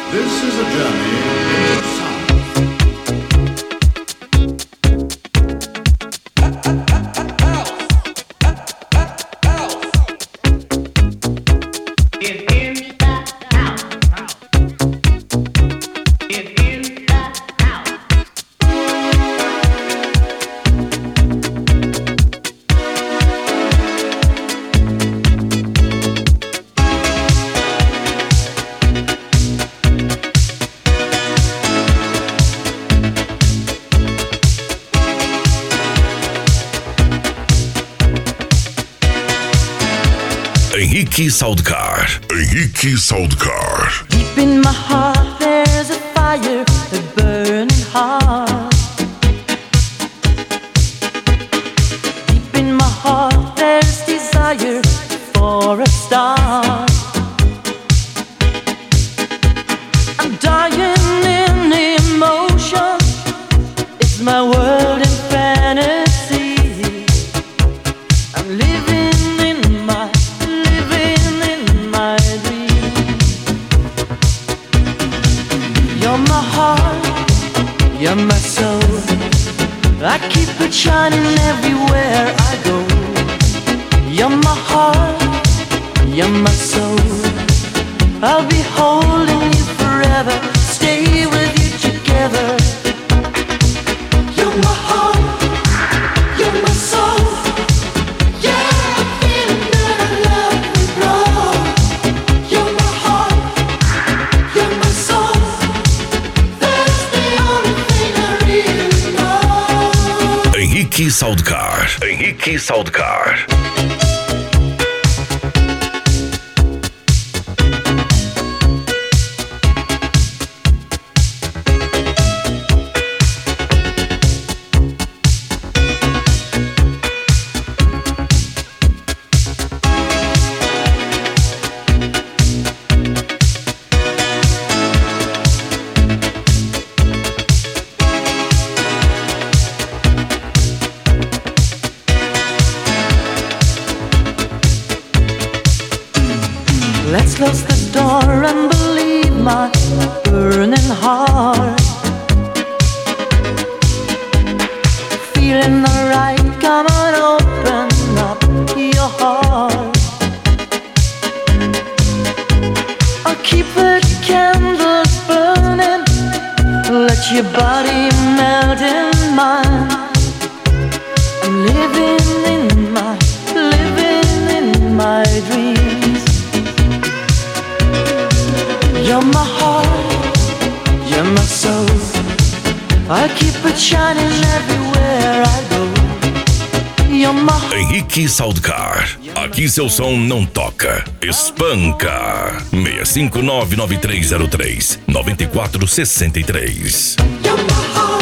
This is a journey into sound. Henrique Soundcar. Henrique Soundcar. Deep in my heart there's a fire, a burning heart. Deep in my heart there's desire for a star. I'm dying in emotion. It's my world in fantasy. I'm living in my You're my heart, you're my soul. I keep it shining everywhere I go. You're my heart, you're my soul. I'll be holding you forever, stay with you together. You're my heart, you're my soul. Yeah, I'm feeling that I love you, bro. You're my heart, you're my soul. Henrique Soundcar. Henrique Soundcar. Let's close the door and believe my burning heart. Feeling alright, come on, open up your heart. I'll keep the candles burning, let your body melt in mine. I'm living in my dreams. You're my heart, you're my soul. I keep it shining everywhere I go. You're my heart. Henrique Soundcar. Aqui seu som não toca, espanca. 6599303-9463. You're my heart.